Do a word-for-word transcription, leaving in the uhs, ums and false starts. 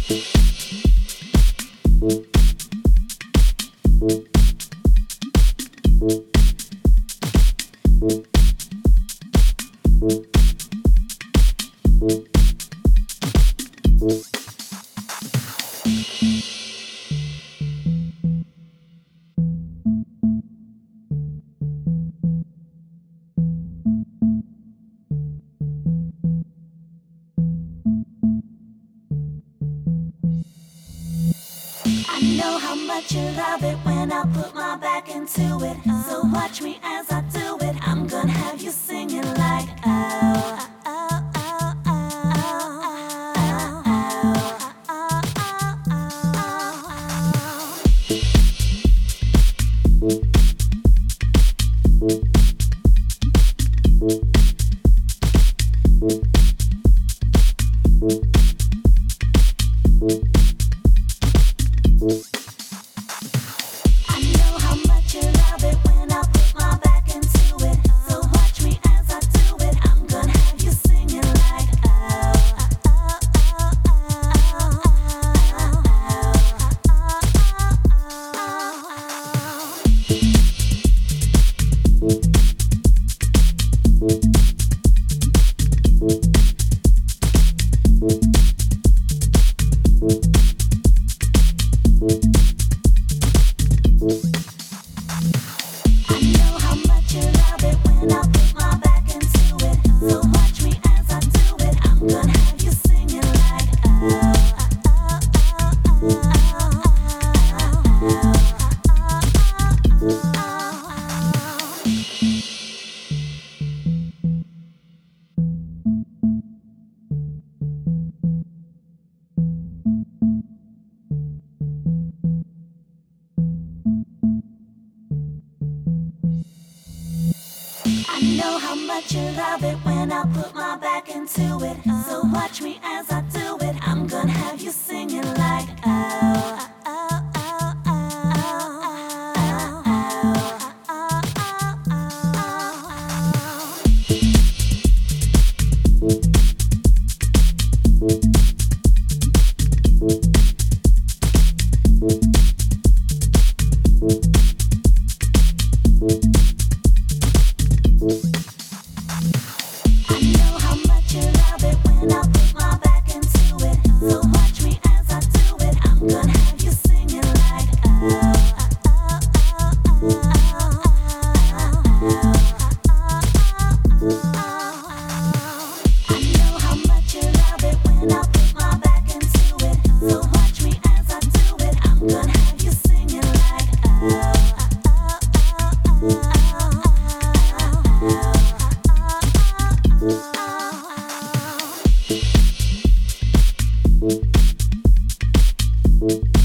I know how much you love it when I put my back into it. So watch me as I do it. I'm gonna have you singing like oh, oh, oh, oh, oh, oh, oh, I know how much you love it when I put my back into it. So watch me as I do it. I'm gonna have you singing like oh, oh, oh, oh, I know how much you love it when I put my back into it. So watch me as I do it. I'm gonna have you singing like oh, oh, oh, I know how much you love it when I put my back into it. So watch me as I do it. I'm gonna have you singing like oh, oh, oh, I know how much you love it when I put my back into it. So watch me as I do it. I'm gonna have you singing like oh, oh, oh, I know how much you love it when I put my back into it. So watch me as I do it. I'm gonna have you singing like oh, oh, oh, oh, oh.